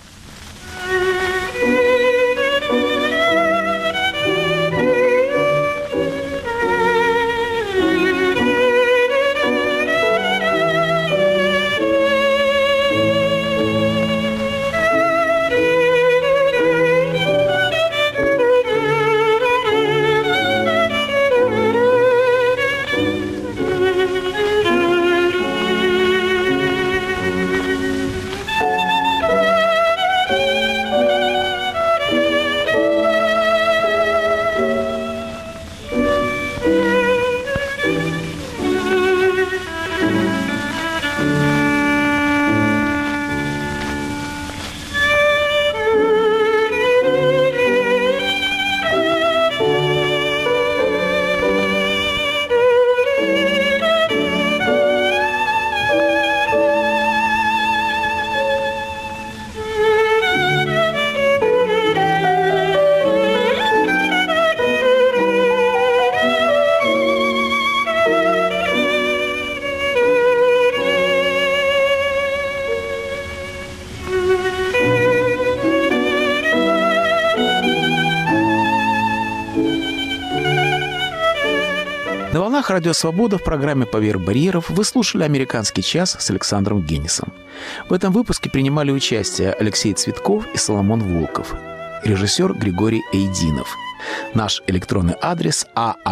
На волнах Радио Свобода в программе «Поверх барьеров» вы слушали «Американский час» с Александром Генисом. В этом выпуске принимали участие Алексей Цветков и Соломон Волков, режиссер Григорий Эйдинов. Наш электронный адрес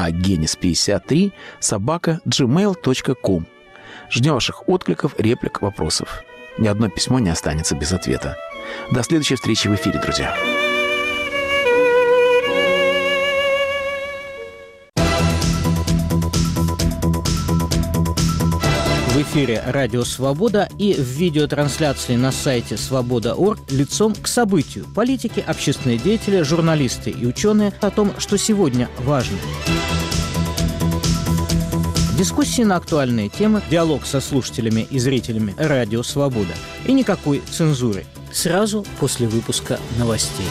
aagenis53@gmail.com. Ждем ваших откликов, реплик, вопросов. Ни одно письмо не останется без ответа. До следующей встречи в эфире, друзья. В эфире «Радио Свобода» и в видеотрансляции на сайте свобода.орг лицом к событию. Политики, общественные деятели, журналисты и ученые о том, что сегодня важно. Дискуссии на актуальные темы, диалог со слушателями и зрителями «Радио Свобода». И никакой цензуры. Сразу после выпуска новостей.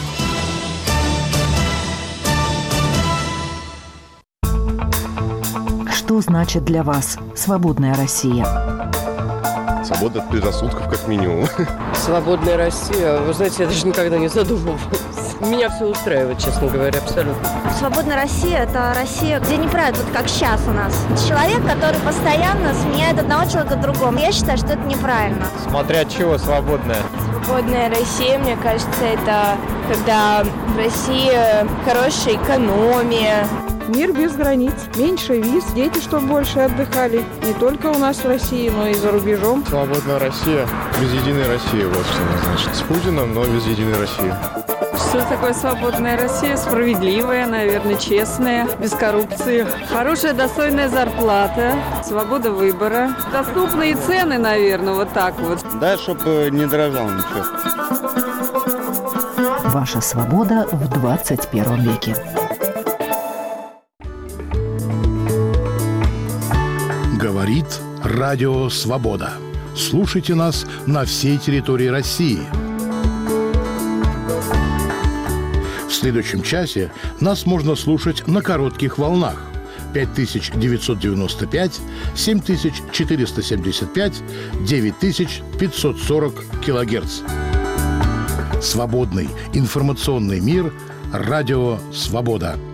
Что значит для вас свободная Россия? Свобода от предрассудков, как минимум. Свободная Россия? Вы знаете, я даже никогда не задумывалась. Меня все устраивает, честно говоря, абсолютно. Свободная Россия – это Россия, где не правят вот как сейчас у нас. Человек, который постоянно сменяет одного человека другому. Я считаю, что это неправильно. Смотря от чего свободная? Свободная Россия, мне кажется, это когда в России хорошая экономия. Мир без границ, меньше виз, дети чтобы больше отдыхали. Не только у нас в России, но и за рубежом. Свободная Россия без единой России, вот что она значит. С Путиным, но без единой России. Что такое свободная Россия? Справедливая, наверное, честная, без коррупции. Хорошая, достойная зарплата, свобода выбора. Доступные цены, наверное, вот так вот. Да, чтобы не дрожал ничего. Ваша свобода в 21 веке. Говорит Радио Свобода. Слушайте нас на всей территории России. В следующем часе нас можно слушать на коротких волнах 5995, 7475, 9540 килогерц. Свободный информационный мир. Радио Свобода.